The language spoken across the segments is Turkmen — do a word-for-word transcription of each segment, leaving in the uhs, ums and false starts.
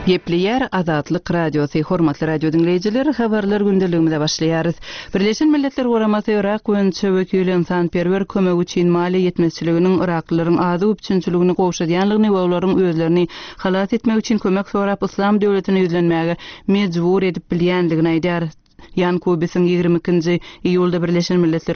Gepleyer Azatlyk Radiosu, hormatly radio dinleyijiler, habarlar gündeligimizde başlaýarys. Birleşen Milletler Guramasy Irak boýunça wekili insanperwer kömek üçin mali ýetmezçiliginiň Iraklylaryň azy üçinçiligini gowşadýanlygyny we olaryň özlerini halat etmek üçin kömek sorap Islam döwletine ýüzlenmäge mejbur edip bilýändigini aýdýar. Yan Kubisiň ýigirme ikinji iýulda Birleşen Milletler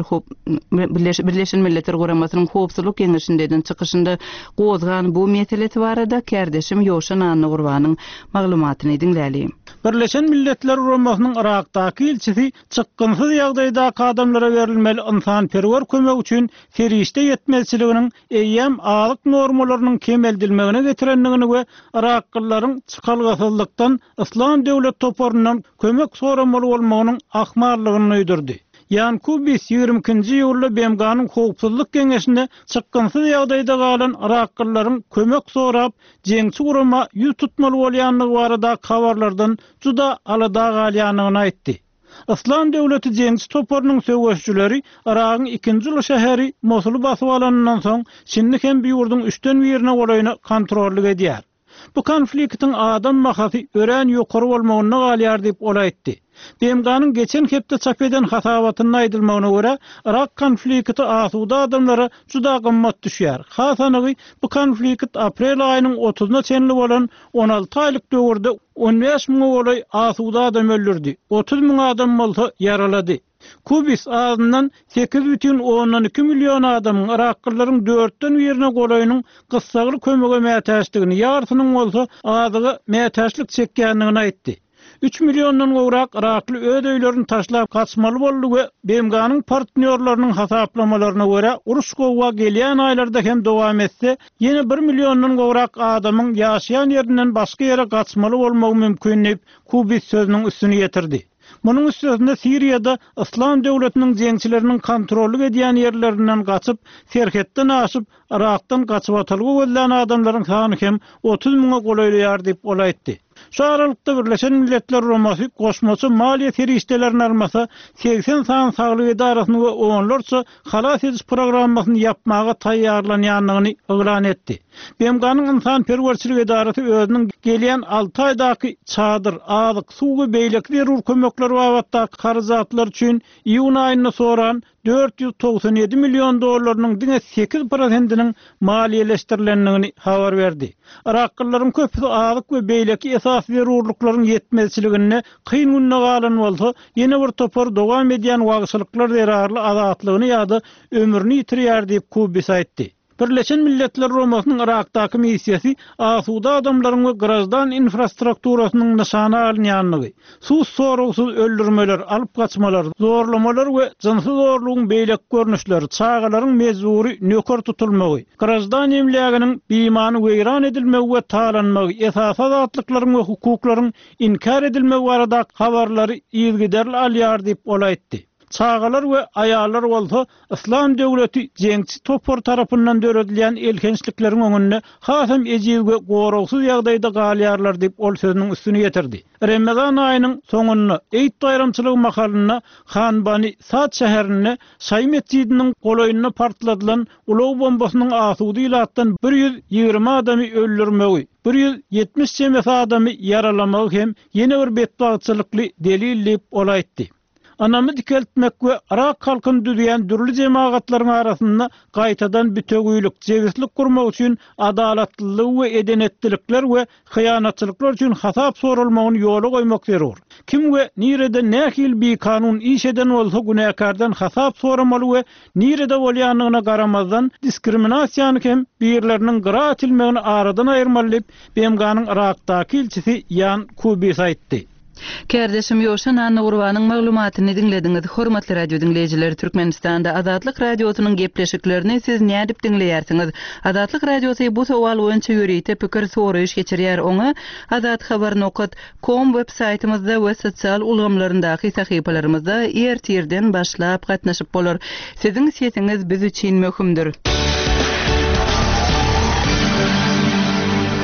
Birleşen Milletler Guramasynyň howpsuzlyk geňeşinden çykyşynda gozgan bu mesele barada kärdeşim Ýoşan Anny Gurbanyň maglumatyny dinläli. Birleşen Milletler Guramasynyň Irakdaky ilçisi çykgynsyz ýagdaýda adamlara berilmeli insanperwer kömek üçin ferişte ýetmezçiliginiň eýem alyk normalarynyň kemeldilmegine getirendigini we Iraklylaryň çykalgasyzlykdan Islam döwlet toporundan kömek soramaly bolmagynyň ahmarlygyny öýdürdi. Yan Kubis ýigirme ikinji ýylda B M G'nyň howpsuzlyk geňeşinde çykgynsyz ýagdaýda galan Iraklylaryň kömek sorap jeňçi gurama ýüz tutmaly bolýanlygy barada habarlardan juda alada galýanyny aýtdy. Islam döwleti jeňçi toporunyň söwüşçüleri Irakyň ikinji uly şäheri Mosuly basyp alanyndan soň şimdi hem bir ýurdun üçden birine golaýyny kontrollik edýär. Bu konfliktiň adam mahasy ören ýokary bolmagyna galýar diýip olaýtdy. B M G'nyň geçen hepde çap eden hatawatyny aýdylmagyna görä, Irak konflikti asuda adamlara juda gymmat düşýär. Hasanygy bu konflikt aprel aýynyň otuzyna çenli bolan on alty aýlyk döwürde on beş miň bolay asuda adam öldürdi. otuz miň adam bolsa yaralady. Kubis azyndan sekiz бүтүн ondan iki milyon adamyň Iraklylaryň dörtden birine golaýynyň gyssagyl kömege mätäçdigini, ýarsynyň bolsa azygy mätäçlik çekýändigini aýtdy. üç milyondan gowrak Irakly öz öýlerini taşlap kaçmaly boldy we B M G'nyň partnerlarynyň hasaplamalarına görä uruş gowga gelýän aýlarda hem dowam etse, ýene bir milyondan gowrak adamyň ýaşaýan ýerinden başga ýere kaçmaly bolmagy mümkin diýip Kubis sözüniň üstüne ýetirdi. Munyň üstünde Siriýada Islam döwletiniň jeňçileriniň kontrolly edýän ýerlerinden gaçyp, serhetden aşyp, Irakdan gaçyp atylgy bolan adamlaryň sany hem otuz miňe golaýýar diýip olaýtdy. Şu aralykda Birleşen Milletler Guramasy goşmasy maliýe ferişdelerini almasa seksen san saglyk edarasyny we onlarça halas ediş programmasyny yapmaga taýýarlanýanlygyny oglan etdi. B M G'nyň insanperwerçilik edarasy özüniň gelýän alty aýdaky çadyr, azyk, suw we beýlekli rur kömekleri wagtda karzatlar üçin iýun aýyna soran dört yüz toksan yedi milyon dollarynyň diňe sekiz prosentiniň maliýeleşdirilendigini habar berdi. Iraklylaryň köpüsi azyk we beýleki esas zerurlyklaryň ýetmezçiligine kyn günne galan bolsa, ýene bir topar dowam edýän wagtçylyklar zerarly azatlygyny ýa-da ömrüni ýitirýär diýip Kubis aýtdy. Birleşen Milletler Guramasynyň Irakdaky missiýasy asuda adamlaryň we grajdan infrastrukturasynyň nişana alınýanlygy, suw sorugsyz öldürmeler, alyp gaçmalar, zorlamalar we jynsyz zorlugyň beýlek görnüşleri, çağalaryň mejburi nöker tutulmagy, grajdan emleginiň beýmany weýran edilmegi we talanmagy, esas azatlyklaryň we hukuklaryň inkar edilmegi barada habarlary ýygyderli alýar diýip olaýtdy. Çağalar we aýallar bolsa Islam döwleti jeňçi topor tarapyndan döredilýän elkençlikleriň öňünde hasam ejil we goragsyz ýagdaýda galýarlar diýip ol sözüniň üstüne ýetirdi. Ramazan aýynyň soňunda Eýit bayramçylygy mahalyna Hanbany Sat şäherine Şaý mescidiniň golaýynyna partladylan ulag bombasynyň asudy ilatdan bir yüz ýygrimi adamy öldürmegi, bir yüz ýetmiş çemes adamy yaralamagy hem ýene bir betbagçylykly delil diýip olaýtdy. Anamy dikeltmek we Irak halkyny düzýän dürli jemaatlaryň arasynda gaýtadan bütögüýlük, jewislik gurmak üçin adalatlylyk we edenetlikler we hyýanatçylyklar üçin hasap sorulmagyny ýola goýmak zerur. Kim we nirede nähil bir kanun iş eden bolsa günäkardan hasap soramaly we nirede bolýanlygyna garamazdan diskriminasiýany hem birleriniň gyra etilmegini aradan aýyrmaly diýip B M G'nyň Irakdaky ilçisi Yan Kubis aýtdy. Kärdeşim Ýoşan Anny Gurbanyň maglumatyny dinlediňiz. Hormatly radio dinleýijileri, Türkmenistanda Azatlyk radiosynyň gepleşiklerini siz nädip dinleýärsiňiz? Azatlyk radiosy bu sowal boýunça ýürüýte pikir soraýyş geçirýär. Oňa azat habar nokta com web saýtymyzda we sosial ulamlaryndaky sahypalaryňyzda ertirden başlap gatnaşyp bolar. Siziň sesiňiz biz üçin möhümdir.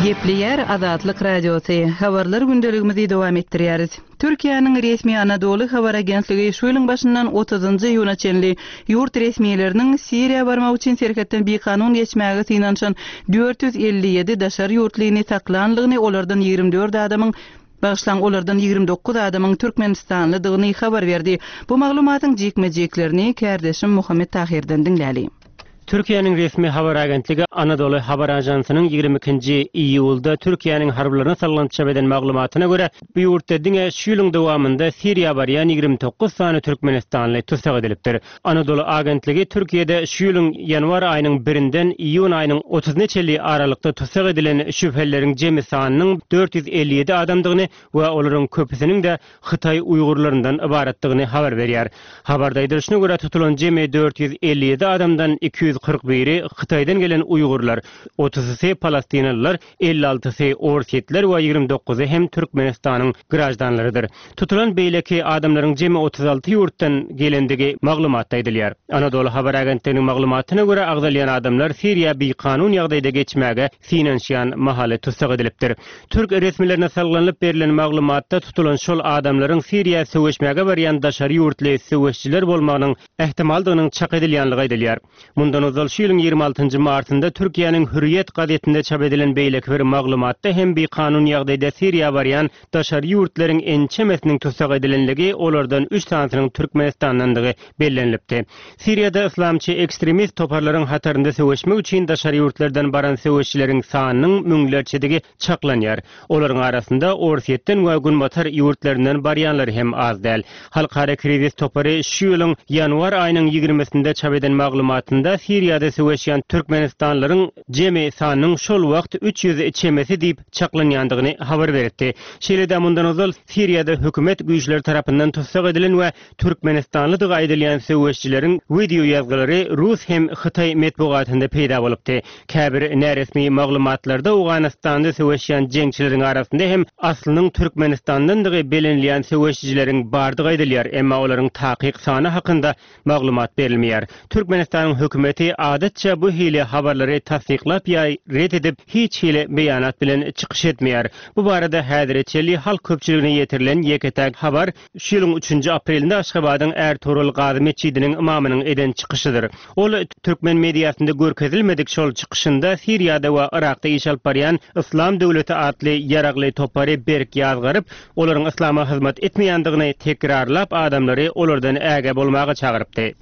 Gepleyer Azatlyk Radiosu habarlar gündeligimizi dowam etdirýäris. Türkiýanyň resmi Anadolu habar agentligi şu ýylyň başyndan otuzynjy ýyla çenli ýurt resmiýetleriniň Siriýa barmak üçin serhetden bir kanun geçmäge synanşan dört yüz elli ýedi daşar ýurtlygyny saklanlygyny, olardan ýygrimi dört adamyň Bağışlan olardan ýygrimi dokuz adamyň Türkmenistanlydygyny habar berdi. Bu maglumatyň jekme-jeklerini kärdeşim Muhammed Tahirden dinläli. Türkiýanyň resmi habar agentligi Anadolu habar ajansynyň ýygrimi ikinji iýulda Türkiýanyň harbylaryna sallanan çabeden maglumatyna görä, bu ýurtda diňe şu ýylyň dowamynda Siriýa barýan ýygrimi dokuz sany Türkmenistanly tutsak edilipdir. Anadolu agentligi Türkiýede şu ýylyň ýanwar aýynyň birinden iýun aýynyň otuz neçeli aralykda tutsak edilen şüphelleriň jemi sanynyň dört yüz elli ýedi adamdygyny we olaryň köpüsiniň de Hytaý uýgurlaryndan ibaratdygyny habar berýär. Habarda aýdylyşyna görä tutulan jemi dört yüz elli ýedi adamdan iki yüz kırk biri Hytaýdan gelen uýgurlar, otuzsy Palestinalılar, elli altysy Orsetler we ýygrimi dokuzy hem Türkmenistanyň grajdanlarydyr. Tutulan beýleki adamlaryň jemi otuz alty ýurtdan gelendigi maglumatda edilýär. Anadolu habar agentliginiň maglumatyna görä agdalýan adamlar Siriýa bir kanun ýagdaýda geçmäge finansiýan mahaly tutsak edilipdir. Türk resmilerine salganylyp berilen maglumatda tutulan şol adamlaryň Siriýa söwüşmäge barýan daşary ýurtly söwüşçiler bolmagynyň ähtimaldygynyň çak edilýänligi aýdylýar. Mundan ozal şu ýylyň ýygrimi altynjy martynda Türkiýanyň Hürriyet gazetinde çap edilen beýleki bir maglumatda hem bir kanun ýagdaýda Siriýa barýan daşary ýurtlanyň ençemesiniň tutsak edilenligi, olardan üç tanysynyň Türkmenistandandygy bellenilipdi. Siriýada islamçy ekstremist toparlaryň hatarynda söwüşmek üçin daşary ýurtlardan baran söwüşçileriň sanynyň müňlerçedigi çaklanýar. Olaryň arasynda Orsetden we Günbatar ýurtlarynyň barýanlary hem az däl. Halkara krizis topary şu ýylyň ýanwar aýynyň ýigrimesinde çap eden maglumatynda Siriýada söwüşýän Türkmenistanlaryň jemi sanynyň şol wagt üç yüz çemesi diýip çaklanýandygyny habar berdi. Şeýle-de mundan ozal Siriýada hökümet güýçleri tarapyndan tutsak edilen we Türkmenistanlydygy aýdylýan söwüşçileriň video ýazgylary Rus hem Hytaý medbugatynda peýda bolupdy. Käbir näresmi maglumatlarda Awganistanda söwüşýän jeňçileriň arasynda hem aslynyň Türkmenistandandygy belenilýän söwüşçileriň bardygy aýdylýar, emma olaryň takyk sany hakynda maglumat berilmeýär. Türkmenistanyň hökümeti adatça bu hili habarlary tasdiqlap ýa ret edip hiç hili beýanat bilen çykyş etmeýär. Bu barada häzirçeli halk köpçüligine ýetirilen ýeketäk habar şu ýylyň üçünji aprelinde Aşgabatyň Ertuğrul Gazy mescidiniň imamynyň eden çykyşydyr. Ol türkmen mediýasynda görkezilmedik şol çykyşynda Siriýada we Irakda iş alyp barýan İslam döwleti adly ýaragly topary berk ýazgaryp, olaryň islama hyzmat etmeýändigini tekrarlap adamlary olardan äge bolmagy çagyrypdy.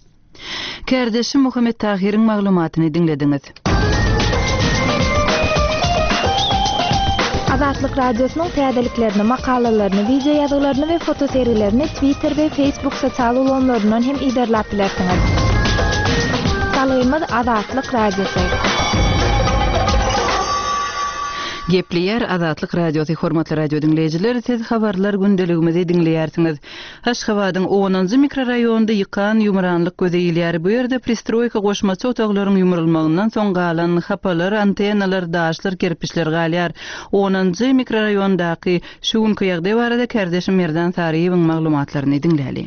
Kärdeşim Muhammed Tahir'in maglumatyny dinlediňiz. Azatlyk Radiosynyň täzeliklerini, makalalaryny, video ýazgalaryny we foto seriýlerini Twitter we Facebook sosial ulanlaryndan hem iderlap bilersiňiz. Salaýymyz Azatlyk Radiosu. Gepleyer Azatlyk Radiosu hormatly radio dinleýijiler, siz habarlar gündeligimizi dinleýärsiňiz. Aşgabatyň onunjy mikroraýonunda ýykan ýumranlyk gözeýilýär. Bu ýerde pristroýka goşmaçy otaglaryň ýumrulmagyndan soň galan hapalar, antenalar, daşlar, kerpiçler galýar. onunjy mikroraýondaky şu günkü ýagdaý barada kärdeşim Merdan Sariýewiň maglumatlaryny dinläli.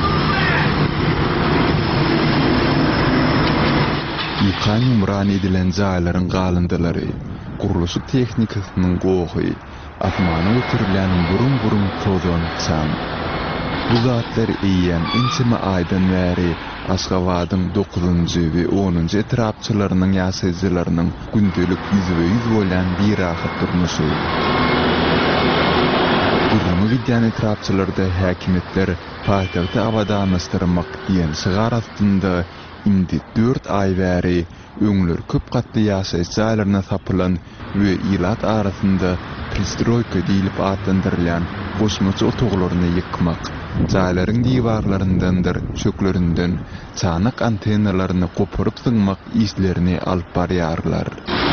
Ýykan ýumran edilen jaýlaryň galındylary, guruluşy tehnikasynyň gowy, atmany ötürilen burun-burun tozan çam. Bu zatlar eýen inçime aýdan bäri Aşgabatyň dokuzunjy we onunjy etrapçylarynyň ýaşaýjylarynyň gündelik ýüzüne ýüz bolan bir rahat durmuşy. Durmuş giden etrapçylarda häkimetler paýtagty abadanlaşdyrmak diýen şygar astynda indi dört ay bäri öňler köp gatly ýaşaýyş jaýlaryna sapylan we ýylat arasynda pristroýka diýilip adlandyrylýan goşmaçy otoglaryny ýykmak, jaýlaryň diýwarlaryndandyr çöklerinden çanak antennalaryny koparyp syňmak işlerini alyp barýarlar.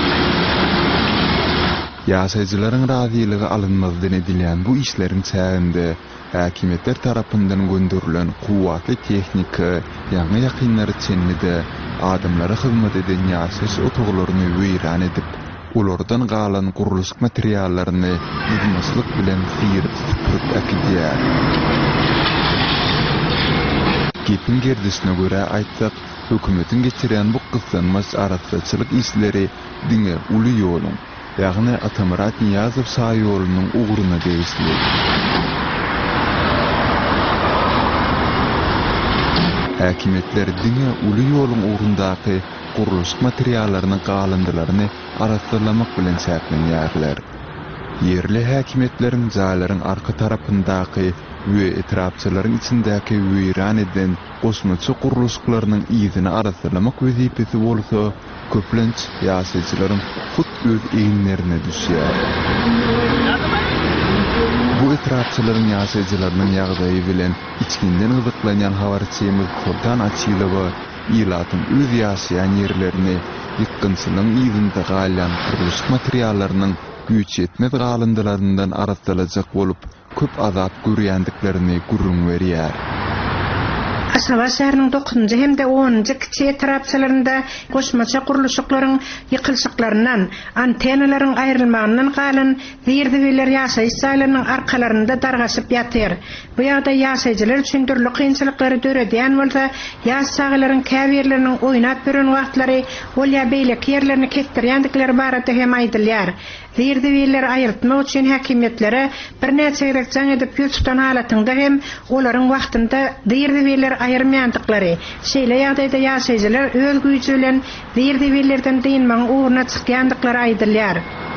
Ýaşaýjylaryň razyligi alynmazdan edilýän bu işleriň çäginde häkimetler tarapyndan gönderilen kuwatly tehnika ýaňy ýakynlary çenlide adamlara hyzmat eden ýaşaýyş otoglaryny weýran edip, olardan galan guruluş materiallaryny ýygmaslyk bilen sýryp süpürüp äkidýär. Gepin gerdisine görä aýtsak, hökümetin geçiren bu kıslanmaz araççılık işleri diňe uly ýoluň ýagny Atamurat Niyazow saýoğlunyň uğruna beýisli. Häkimetler diňe uly ýoluň ugrundaky guruluş materiallarynyň galyndylaryny arasdyrlamak bilen säplenýärler. Yerli häkimetleriň jaýlaryň arka tarapyndaky we etrapçylaryň içindäki weýran eden gosmaçy guruluşlarynyň ýygyny arasdyrlamak wezipesi bolsa, köplenç ýaşaýjylaryň hut öz eýinlerine düşýär. Bu etrapçylaryň ýaşaýjylarynyň ýagdaýy bilen içkinden gyzyklanýan habarçymyz Sultan Açylowa ýylatyň öz ýaşaýan ýerlerini ýykgynçylygyň ýygyny galyan guruluş materiallarynyň güýç etmez galyndylaryndan arasdyrylajak bolup köp azap görýändiklerini gurrun berýär. Aşgabat şäheriniň dokuzunjy hemde onunjy kiçik etrapçylarynda goşmaça guruluşyklaryň ýykylşyklaryndan, antennalaryň aýrylmagyndan galan zirdiweler ýaşaýyş saýlarynyň arkalarynda dargaşyp ýatyr. Bu ýagdaý ýaşaýjylar üçin türlü kynçylyklary döredýän bolsa, ýaş sagalaryň käbirleriniň oýnap beren wagtlary ol ýa beýlek ýerlerini kestirýändikleri barada hem aýdylýar. Zirdiweler aýyrtmak üçin häkimetlere bir näçe gerek jaň edip ýol tutan halatynda hem olaryň wagtynda zirdiweler aýyrmaýandyklary, şeýle ýagdaýda ýaşaýjylar öz güýji bilen zirdiwelerden diýinmagyň uğruna çykýandyklary aýdylýar.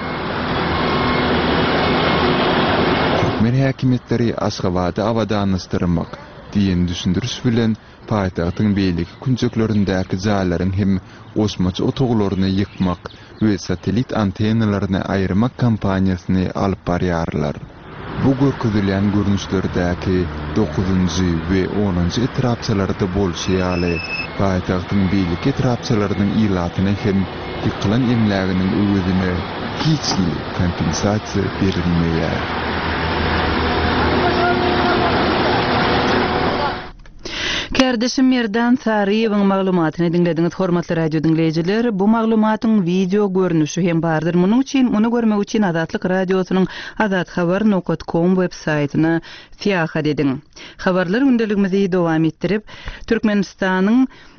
Türkmen häkimetleri Aşgabaty awadanlaşdyrmak diýen düşündürüş bilen paýtagtyň beýleki künjeklerindäki jaýlaryň hem osmaçy otoglaryny ýykmak we satelit antennalaryny aýyrmak kampaniýasyny alyp barýarlar. Bu görkezilýän görnüşlerdäki dokuzunjy we onunjy etrapçylarda bolşýaly paýtagtyň beýleki etrapçylarynyň ýylatyny hem ýykylan emläginiň öwedine hiç kompensasiýa berilmeýär. Kardeşim Merdan Sariýewiň maglumatyny dinlediňiz hormatly radio dinleýijiler. Bu maglumatyň video görnüşi hem bardyr. Munyň üçin muny görmek üçin Azatlyk radiosynyň azat habar nokta com web saýtyna fiýahat ediň. Habarlar gündeligimizi dowam etdirip, Türkmenistanyň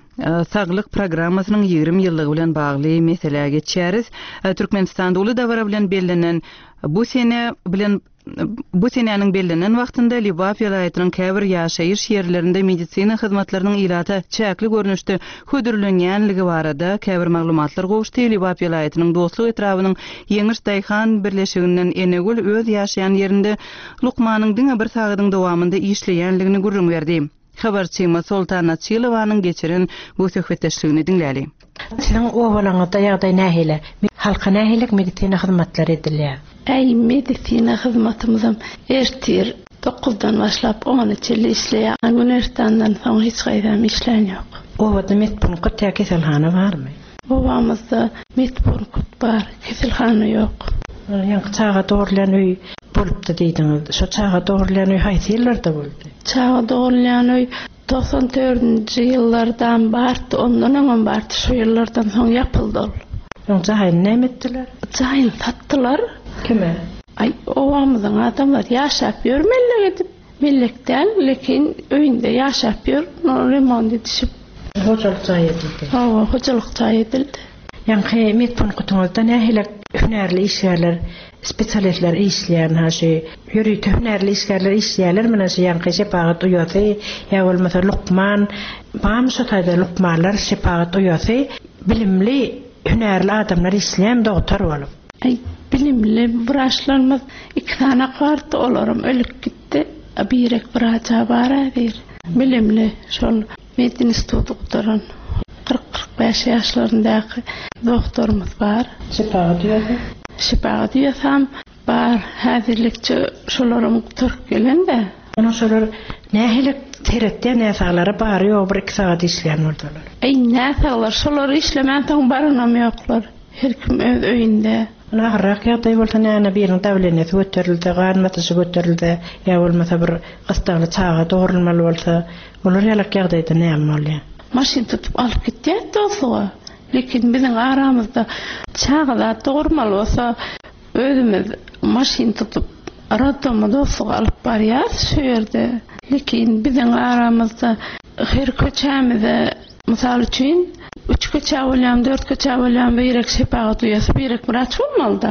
saglyk programasynyň ýygrimi ýyllygy bilen bagly meselege geçýäris. Türkmenistanda uly dawra bilen bellenen bu sene bilen Bu senenin bellenen wagtynda Libap ýylatynyň käbir ýaşaýyş ýerlerinde medisina hyzmatlarynyň ýylaty çäkli görnüşde hödürlenýänligi barada käbir maglumatlar gowuşdy. Libap ýylatynyň dostluk etrawynyň Ýeňiş Daýhan birleşiginden enegül öz ýaşaýan ýerinde Lukmanyň diňe bir sagydyň dowamında işleýänligini gurrun berdi. Habarçyma Sultan Açylowanyň geçiren bu söhbetdeşligini dinläli. Senin owalaňyzda ýagdaý nähile? Halka nähilik medisina hyzmatlary edilýär. Ey medisina hyzmatymyzam ertir dokuzdan başlap on ýyl işleýär. Üniversiteden soň hiç gaýdam işleýän ýok. Owada medpunkt ýa keselhana barmy? Owamyzda medpunkt bar, keselhana ýok. Ýa-ni çağa dogrulan öý bolupdy diýdiňiz. Şo çağa dogrulan öý haýsy ýyllarda boldy? Çağa dogrulan öý doksan dördünjy ýyllardan bardy, ondan öňem bardy, şu ýyllardan soň ýapyldy. Ýa-ni jaýyn näme etdiler? Jaýyn satdylar. Kime? Ay, ovamyzyň adamlar ýaşap ýörmelle edip, mellekden, lekin öýünde ýaşap ýör, remont edişip. Hojalyk jaý edildi. Hawa, hojalyk jaý edildi. Ýa-ni medpunktda nähile hünärli işgärler, spesialistler işleýän haşy, ýöri hünärli işgärler işleýärler, mena şu ýa-ni şepagat uýasy, ýa bolmasa Lukman, bam şotaýda Lukmanlar şepagat uýasy, bilimli hünärli adamlar işleýän doktor bolup. Ay, bilimli braşlarymyz iki tane gardy, olaram ölüp gitdi. Birek braça bara bir. Bilimli şol medin institutdan qırk qırk beş ýaşlaryndaky doktorumuz bar. Şepagat uýasy? Şepagat uýasam bar, häzirlikçi şolaryň türk gelende. Ona şolar nähile teretde näsaglary bar ýok, bir iki saat işleýän boldular. Ey, näsaglar şolar işlemän soň baranam ýoklar. Her kim öz öýünde. Ana harrak ýagdaý bolsa näme biriň däwleneti göterildi, ganmatyşy göterildi, ýa bolmasa bir gystagly çağa dogurulmaly bolsa, olar ýalak ýagdaýda näme bolýar? Maşyn tutup alyp gitdi dostluğa. Lekin biziň aramyzda çağda dogurmaly bolsa, özümiz maşyn tutup aradymy dostluğa alyp barýar şu ýerde. Lekin biziň aramyzda her köçämize mysal üçin üç köçä bolýan, dört köçä bolýan, birek şepagat uýasy, birek braç bolmaly da.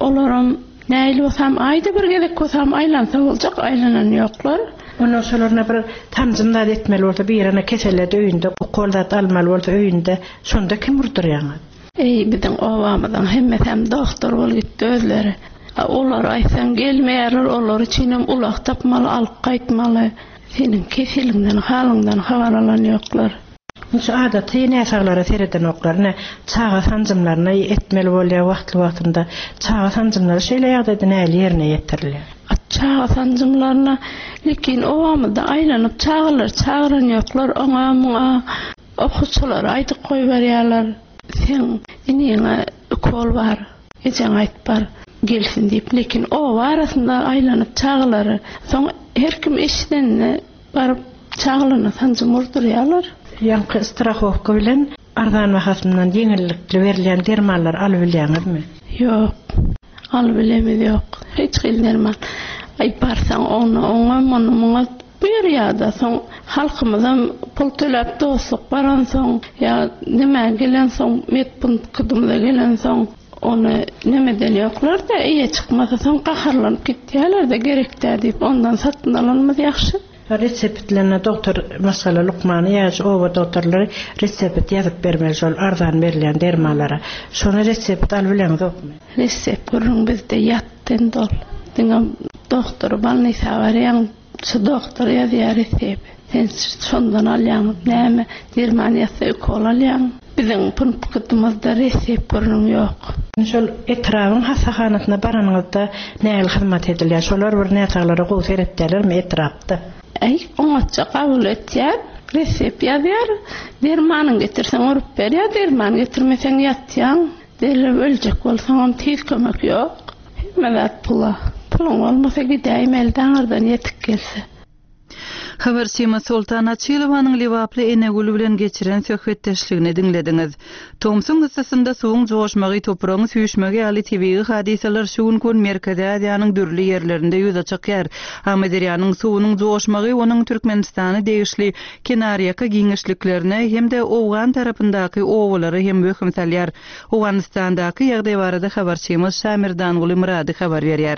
Olaram näil bolsam aýda bir gelek bolsam aýlansa boljak, aýlanan ýoklar. Ondan sonra bir tanzımda etmeli bolsa bir yana kesele öýünde, kolda almaly bolsa öýünde, şonda kim urduryany? Ey biziň owamydan hemmesem doktor bolup gitdi özleri. Olar aýsam gelmeýärler, olar üçinem ulak tapmaly, alyp gaýtmaly. Senin keseliňden, halyňdan habar alan ýoklar. Şu adatı näsaglara sereden oklarına, çağa sancımlarına etmeli bolýar wagtly wagtynda. Çağa sancımlary şeýle ýagdaýda näle ýerine ýetirilýär? Çağa sancımlarına, lekin owamyda aýlanyp çağalar, çağıran ýoklar, oňa muňa okuçylar aýdyp goýup berýärler. Sen iniňe kol bar, ejen aýtbar, gelsin diýip, lekin o arasynda aýlanyp çağalary, soň her kim eşden baryp çağalana sancym urdurýarlar. Ýa-ni strahowka bilen ardan wagtyndan ýeňillikli berilýän dermanlar alyp bilýäňizmi? Ýok, alyp bilemez ýok. Hiç gilnerman. Aýparsaň onu, oňa muny muňa berýärdi. Soň halkymyzdan pul töläp dostluk baran soň, ýa nime gelen soň, metbun kydymda gelen soň, onu nemeden ýoklar da eýe çykmasa soň gaharlanyp gitýärler de gerekdi diýip ondan satyn alanmaz ýaxşy. Reseptlerine doktor mesela Lukman ýaş owa doktorlary resept ýazyp bermeli şol ardan berilýän dermanlara. Şonu resept alyp bileňizmi? Resept görüň bizde ýatdyn dol. Diňe doktor balnisa barýan, şu doktor ýazýar resept. Sen şondan alýan, näme derman ýasa ukol alýan. Biziň punktymyzda resept görüň ýok. Şol etrawyň hasahanatyna baranyňyzda näme hyzmat edilýär? Şolar bir näçaglara gowy seretdirlermi etrapda? Ey, oňaça kabul etýär, resept ýazýar, dermanyň getirseň urup berýär, derman getirmeseň ýatýan, derlep öljek bolsaň tez kömek ýok. Hemmedat pula, puluň bolmasa gidäýim elden ardan ýetip gelse. Habarçyma Sultan Açylowanyň Liwaply Enegul bilen geçiren söhbetdeşligini diňlediňiz. Tomsun gysasynda suwuň joşmagy topragyň süýüşmegi aly tebii hadiseler şuň gün Merkezi Aziýanyň dürli ýerlerinde ýüze çykýar. Hamederiýanyň suwunyň joşmagy onuň Türkmenistany degişli kenariýaka giňişliklerine hem-de Owgan tarapyndaky owlary hem böküm salýar. Owganistandaky ýagdaý barada habarçymyz Şamir Danguly Murady habar berýär.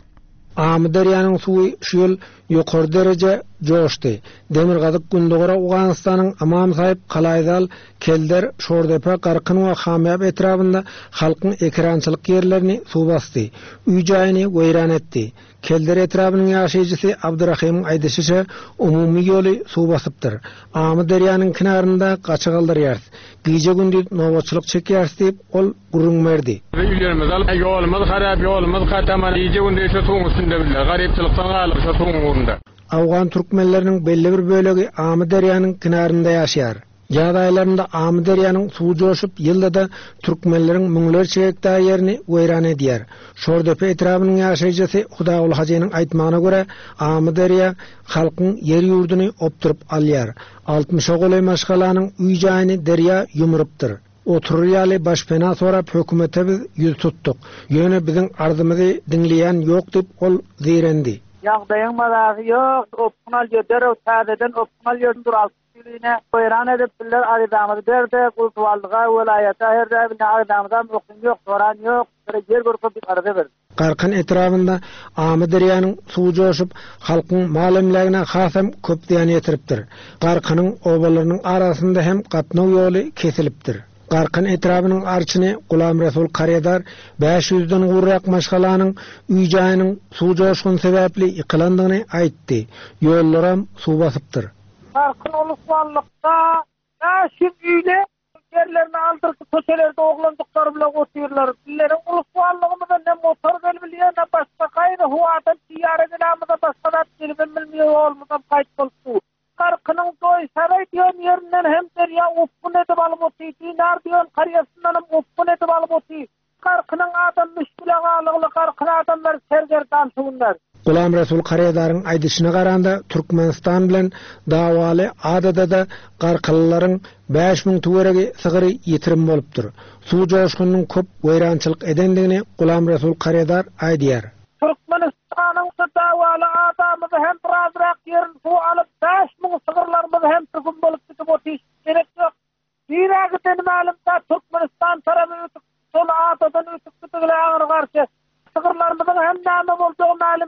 Amdariýanyň suwy şu ýyl ýokary derece joşdy. Demirgazyk gündogara Owganistanyň amam sahyp Kalaýdal, Kelder, Şordepe, Garkyn we Hamyap etrafynda halkyň ekrançylyk ýerlerini suw basdy. Üý jaýyny weýran etdi. Kelder etrafynyň ýaşaýjysy Abdurrahim aýdyşyça umumy ýoly suw basypdyr. Amdariýanyň kinarynda gaçy galdyrýar. Gije gündüz nowaçylyk çekýär diýip ol gurrun berdi. Ýolumyz al, ýolumyz harap, ýolumyz gataman, gije gündüz şu suwun üstünde bilýär. Garypçylykdan galyp şu suwun urunda. Awgan türkmenleriniň belli bir bölegi Amdariýanyň kinarynda ýaşaýar. Ýagdaýlarynda Amdariýanyň suw joşup ýylda da türkmenleriň müňlerçe hektar ýerini weýran edýär. Şordepe etrafynyň ýaşaýjysy Hudaýul Hajaýynyň aýtmagyna görä Amdariýa halkyň ýer ýurduny opturup alýar. altymyş golay maşgalanyň üý jaýyny derýa ýumrupdyr. Oturýaly başpena sorap hökümete biz ýüz tutdyk. Ýöne biziň arzymyzy diňleýän ýok diýip ol diýrendi. Ýagdaýyň maragy ýok, opnal ýeder, täzeden opnal ýerden dural. Ýüne goýran edip biller aýdamyzy berde, gultwaldyga welaýata herde bir aýdamdan okun ýok, soran ýok, bir ýer görüp bir arada ber. Garkyn etrafynda Amdariýanyň suw joşup halkyň malemlegine hasam köp diýen ýetiripdir. Garkynyň obalarynyň arasynda hem gatnaw ýoly kesilipdir. Garkyn etrafynyň arçyny Gulam Resul Karyadar beş yüzden gurrak maşgalanyň üý jaýynyň suw joşgun sebäpli ýykylandygyny aýtdy. Ýollaram suw basypdyr. Garkyn ulukwanlykda näşim üýle yerlerini aldırıp köşelerde oğlandıkları bile otururlar. Dillerin ulukwanlygymyza ne motor gelbilýär, ne başga gaýry huwatan tiýara gelämizde başga da bilmem bilmeýär olmadan gaýt bolsu. Garkynyň doý saray diýen ýerinden hem derýa upun edip alyp otydy, nar diýen karýasyndan upun edip alyp otydy. Garkynyň adam müşkilagalygy, garkyn adamlar sergerdan suwunlar. Gulam Resul Karyadar'ın aýdyşyna garanda Türkmenistan bilen dawaly adada da garkylalaryň beş ming töweregi sygyry ýetirim bolupdyr. Suw joşgunyň köp weýrançylyk edendigini Gulam Resul Karyadar aýdýar. Türkmenistanyň dawaly adamyzy hem birazrak ýerin suw alyp beş ming sygyrlarymyzy hem türkmen bolup gitip otyş gerek ýok. Ýüregi benim alimda Türkmenistan tarapy ötüp, sol adadan ötüp gitdiler garşy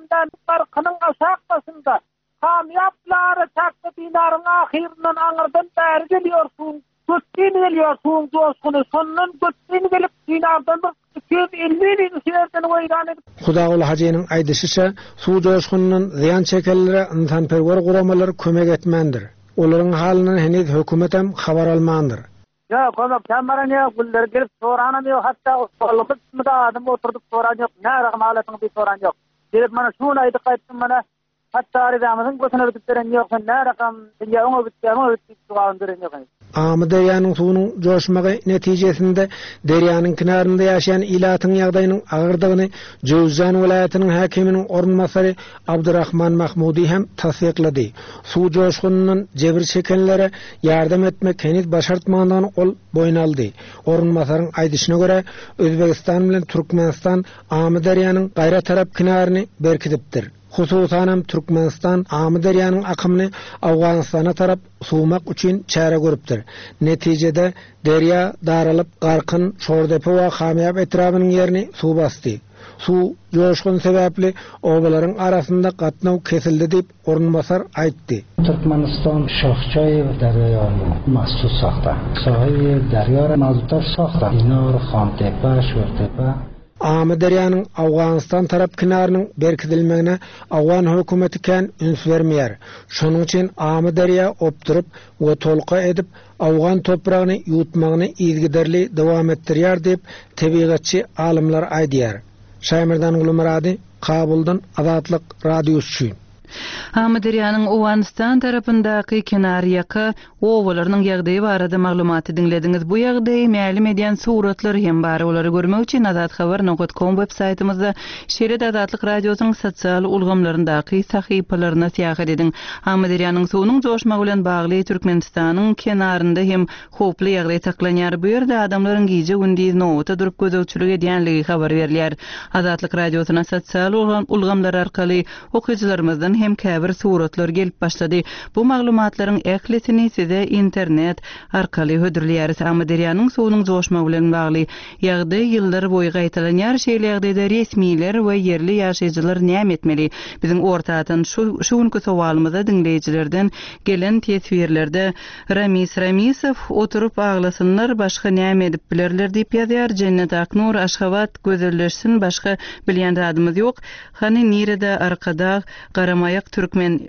ýerden barkynyň aşak başynda kamyaplara çaktı dinarın ahirinden aňyrdan bäri gelýärsiň. Götdin gelýärsiň dostyny sondan götdin gelip dinardan bir iki yüz elli bin şerden wayran edip. Hudaýaly hajaýynyň aýdysýça, suw joşgundan ziýan çekenlere insan perwer guramalar kömek etmendir. Olaryň halyndan henüz hökümet hem habar almandyr. Ya konup kamaran ya guller gelip soranam yok, hatta olubut da adam oturdup soran yok. Nära malatyň bir soran yok. Gelip mana şunu aýdyp gaýtdym mana, hatta aradamyň götüne bitip beren yok. Nära kam ýa-oňa bitip ýa-oňa bitip duran beren yok. Amy derýanyň suwunyň joşmagy netijesinde derýanyň kinarynda ýaşaýan ilatyň ýagdaýynyň agyrdygyny Jowzan welaýatynyň häkiminiň ornmasary Abdurrahman Mahmudi hem tasdiklady. Suw joşgunundan jebir çekenlere ýardam etmek henüz başartmagyny ol boýnaldy. Ornmasaryň aýdyşyna görä Özbegistan bilen Türkmenistan Amy derýanyň gaýra tarap kinaryny berkidipdir. Hususan Türkmenistan Amy derýanyň akymyny Awganystana tarap suwmak üçin çäre görüpdir. Netijede derýa daralyp garkyn Şordepe we Hamyap etrafynyň ýerini suw bastı. Suw joşgun sebäpli obalaryň arasynda gatnaw kesildi diýip ornmasar aýtdy. Türkmenistan Şahçayev derýasyny mahsus saxta. Şahçayev derýary mazutda saxta. Dinar, Xamtepe, Şortepe Amy derýanyň Awganystan tarap kinarynyň berkidilmegine Awgan hökümeti kän üns bermeýär. Şonuň üçin Amy derýa opturup we tolqa edip Awgan topragyny ýutmagyny ýygyderli dowam etdirýär diýip tebigatçy alymlar aýdýar. Şaýmyrdan Ulumrady, Kabuldan Azatlyk radiosu. Amy derýanyň Awganistan tarapyndaky kinaryaky owalarynyň ýagdaýy barada maglumaty dinlediňiz. Bu ýagdaý mälim edýän suratlar hem bar. Olary görmek üçin azat habar nokta com web saytymyzda Şeýle Azatlyk radiosynyň sosial ulgamlaryndaky sahypalaryna täýin ediň. Amy derýanyň suwunyň joşmagy bilen bagly Türkmenistanyň kenarynda hem hoply ýagdaý taklanýar. Bu ýerde adamlaryň giýje gündüz nowta durup gözegçilik edýänligi habar berilýär. Azatlyk radiosyna sosial ulgamlar arkaly okuwçylarymyzdan hem käbir suratlar gelip başlady. Bu maglumatlaryň ählesini size internet arkaly hödürleýäris. Amy derýanyň suwunyň joşmagy bilen bagly ýagdaý ýyllar boýy gaýtalanýar şeýleýärde resmiler we ýerli ýaşaýjylar näme etmeli? Biziň ortadan şu şuňky sowalymyza dinleýijilerden gelen tesbirlerde Ramis Ramisow oturup aglasynlar başga näme edip bilerler diýip ýazýar. Cennet Aknur Aşgabat gözelleşsin başga bilýän adamyz ýok. Hani nirede arkada Garamayak Türkmen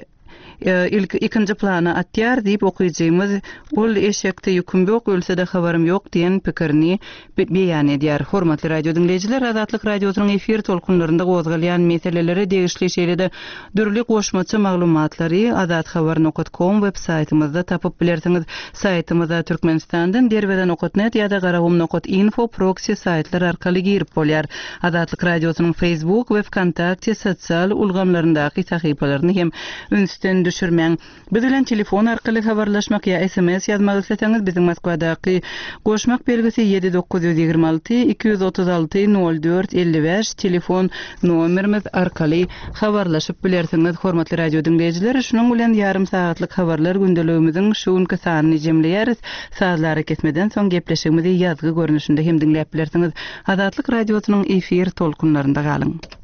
ilk ikinci plana atýar diýip okuyjymyz ol eşekde ýüküm ýok, ölse-de habarym ýok diýen pikirini beýan edýär. Hormatly radio dinleýijiler, Azatlyk radiosynyň efir tolkunlarynda gozgalýan meselelere degişli şeýlede dürli goşmaçy maglumatlary azat habar nokta com web saytymyzda tapyp bilersiňiz. Saytymyza Türkmenistandan derweden nokta net ýa-da garawum nokta info proxy saytlar arkaly girip bolýar. Azatlyk radiosynyň Facebook we Kontakte sosial ulgamlaryndaky sahypalaryny hem ünsden düşürmäň. Biz bilen telefon arkaly habarlaşmak ýa S M S ýazmak isleseňiz biziň Moskwadaky goşmak belgisi ýedi dokuz yüz ýigirme alty iki yüz otuz alty nol dört elli beş telefon nomerimiz arkaly habarlaşyp bilersiňiz. Hormatly radio dinleýijiler, şunuň bilen ýarym saatlyk habarlar gündeligimiziň şuňky sanyny jemleýäris. Sazlary kesmeden soň gepleşigimizi ýazgy görnüşinde hem dinläp bilersiňiz. Azatlyk radiosynyň efir tolkunlarynda galyň.